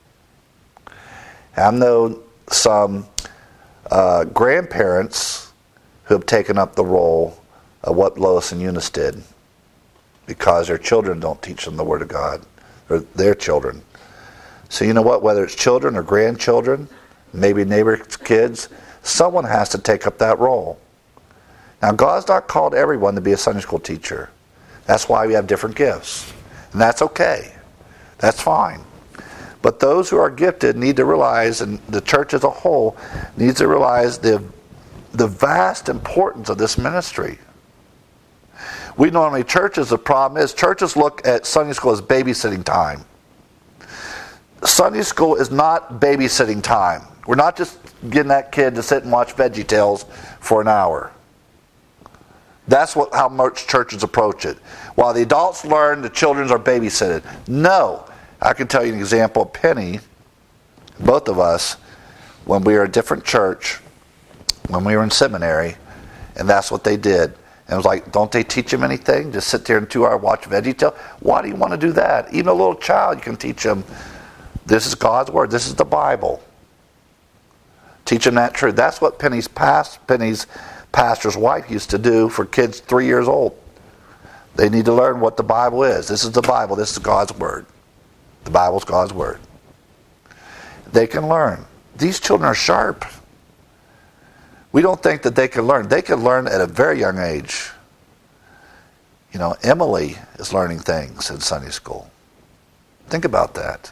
[SPEAKER 1] I know some grandparents who have taken up the role of what Lois and Eunice did because their children don't teach them the Word of God, or their children. So you know what? Whether it's children or grandchildren, maybe neighbors' kids, someone has to take up that role. Now, God's not called everyone to be a Sunday school teacher. That's why we have different gifts. And that's okay. That's fine. But those who are gifted need to realize, and the church as a whole needs to realize the vast importance of this ministry. We normally, churches, the problem is, churches look at Sunday school as babysitting time. Sunday school is not babysitting time. We're not just getting that kid to sit and watch VeggieTales for an hour. That's how most churches approach it. While the adults learn, the children are babysitted. No. I can tell you an example of Penny, both of us, when we were at a different church, when we were in seminary, and that's what they did. And it was like, don't they teach them anything? Just sit there in 2 hours, watch VeggieTales? Why do you want to do that? Even a little child, you can teach them, this is God's Word, this is the Bible. Teach them that truth. That's what Penny's pastor's wife used to do for kids 3 years old. They need to learn what the Bible is. This is the Bible. This is God's Word. The Bible's God's Word. They can learn. These children are sharp. We don't think that they can learn. They can learn at a very young age. You know, Emily is learning things in Sunday school. Think about that.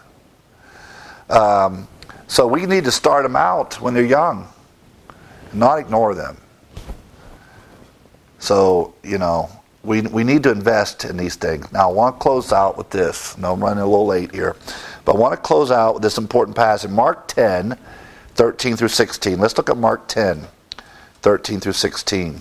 [SPEAKER 1] So we need to start them out when they're young, not ignore them. So, we need to invest in these things. Now, I want to close out with this. No, I'm running a little late here. But I want to close out with this important passage. Mark 10, 13 through 16. Let's look at Mark 10, 13 through 16.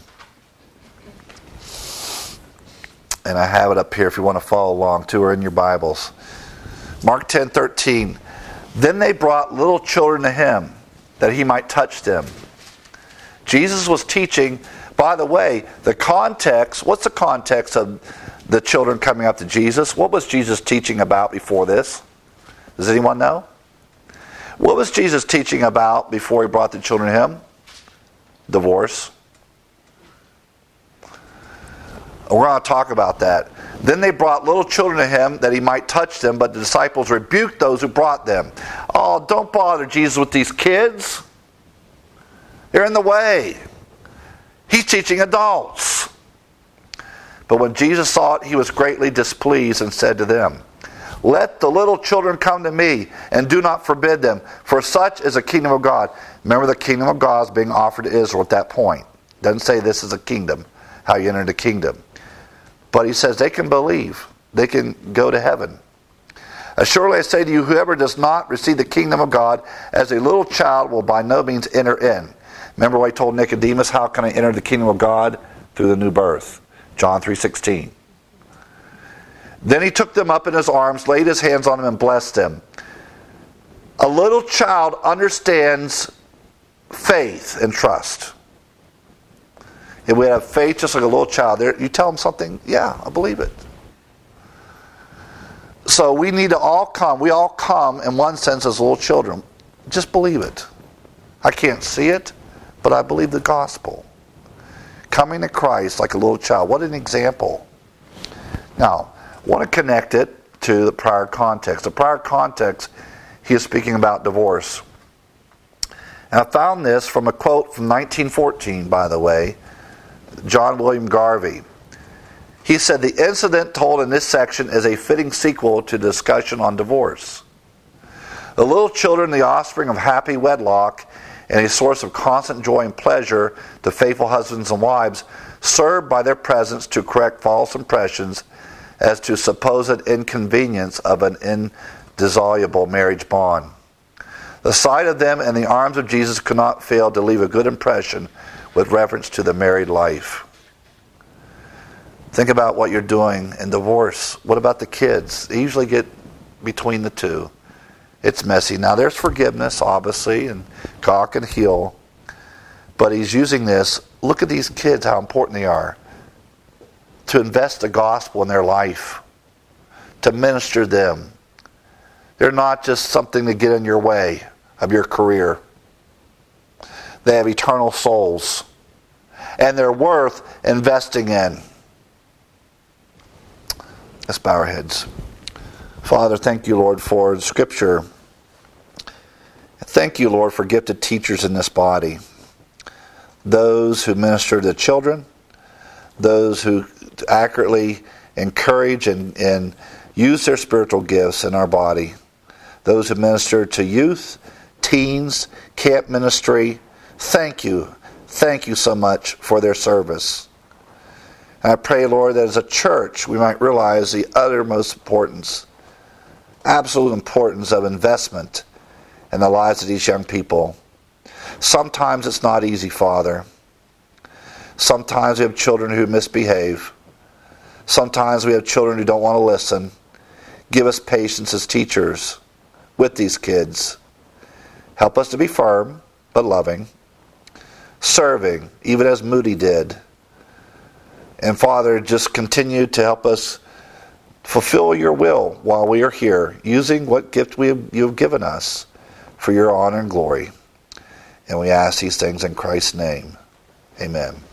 [SPEAKER 1] And I have it up here if you want to follow along too, or in your Bibles. Mark 10, 13. Then they brought little children to him, that he might touch them. Jesus was teaching, By the way, the context, what's the context of the children coming up to Jesus? What was Jesus teaching about before this? Does anyone know? What was Jesus teaching about before he brought the children to him? Divorce. We're going to talk about that. Then they brought little children to him that he might touch them, but the disciples rebuked those who brought them. Oh, don't bother Jesus with these kids. They're in the way. He's teaching adults. But when Jesus saw it, he was greatly displeased and said to them, let the little children come to me, and do not forbid them, for such is the kingdom of God. Remember, the kingdom of God is being offered to Israel at that point. It doesn't say this is a kingdom, how you enter the kingdom. But he says they can believe. They can go to heaven. Surely I say to you, whoever does not receive the kingdom of God as a little child will by no means enter in. Remember what he told Nicodemus, how can I enter the kingdom of God? Through the new birth. John 3:16. Then he took them up in his arms, laid his hands on them, and blessed them. A little child understands faith and trust. If we have faith just like a little child, you tell them something, yeah, I believe it. So we need to all come. We all come, in one sense, as little children. Just believe it. I can't see it, but I believe the gospel. Coming to Christ like a little child. What an example. Now, I want to connect it to the prior context. The prior context, he is speaking about divorce. And I found this from a quote from 1914, by the way, John William Garvey. He said, the incident told in this section is a fitting sequel to discussion on divorce. The little children, the offspring of happy wedlock, and a source of constant joy and pleasure to faithful husbands and wives, served by their presence to correct false impressions as to supposed inconvenience of an indissoluble marriage bond. The sight of them in the arms of Jesus could not fail to leave a good impression with reference to the married life. Think about what you're doing in divorce. What about the kids? They usually get between the two. It's messy. Now there's forgiveness, obviously, and God can heal. But he's using this. Look at these kids, how important they are. To invest the gospel in their life. To minister them. They're not just something to get in your way of your career. They have eternal souls. And they're worth investing in. Let's bow our heads. Father, thank you, Lord, for Scripture. Thank you, Lord, for gifted teachers in this body. Those who minister to children. Those who accurately encourage and use their spiritual gifts in our body. Those who minister to youth, teens, camp ministry. Thank you. Thank you so much for their service. And I pray, Lord, that as a church we might realize the uttermost importance, absolute importance of investment in the lives of these young people. Sometimes it's not easy, Father. Sometimes we have children who misbehave. Sometimes we have children who don't want to listen. Give us patience as teachers with these kids. Help us to be firm but loving. Serving, even as Moody did. And Father, just continue to help us fulfill your will while we are here, using what gift you have given us for your honor and glory. And we ask these things in Christ's name. Amen.